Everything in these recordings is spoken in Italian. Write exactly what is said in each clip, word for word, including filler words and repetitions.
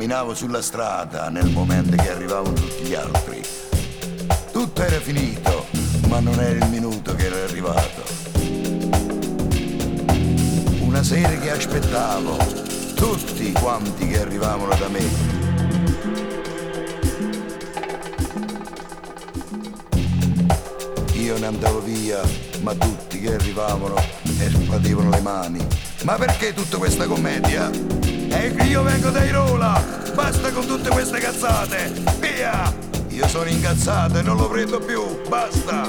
Camminavo sulla strada nel momento che arrivavano tutti gli altri. Tutto era finito, ma non era il minuto che era arrivato. Una sera che aspettavo tutti quanti che arrivavano da me. Io ne andavo via, ma tutti che arrivavano e spadevano le mani. Ma perché tutta questa commedia? È che io vengo da Irola, basta con tutte queste cazzate, via! Io sono incazzato e non lo prendo più, basta!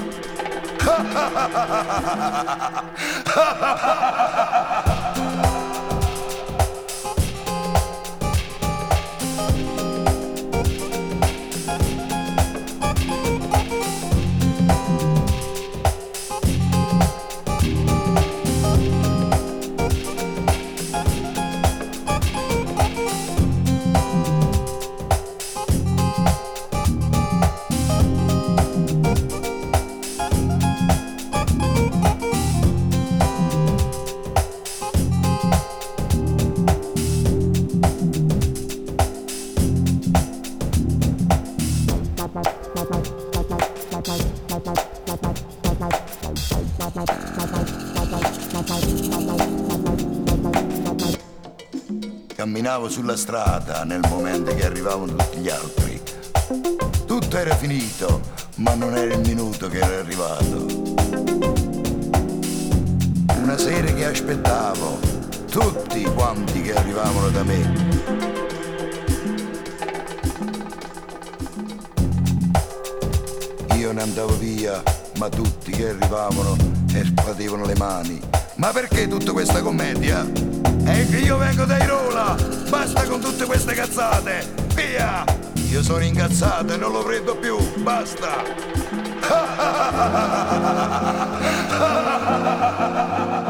Camminavo sulla strada nel momento che arrivavano tutti gli altri. Tutto era finito, ma non era il minuto che era arrivato. Una sera che aspettavo tutti quanti che arrivavano da me. Io ne andavo via, ma tutti che arrivavano e spadevano le mani. Ma perché tutta questa commedia? È che io vengo da Irola, basta con tutte queste cazzate, via! Io sono incazzato e non lo prendo più, basta!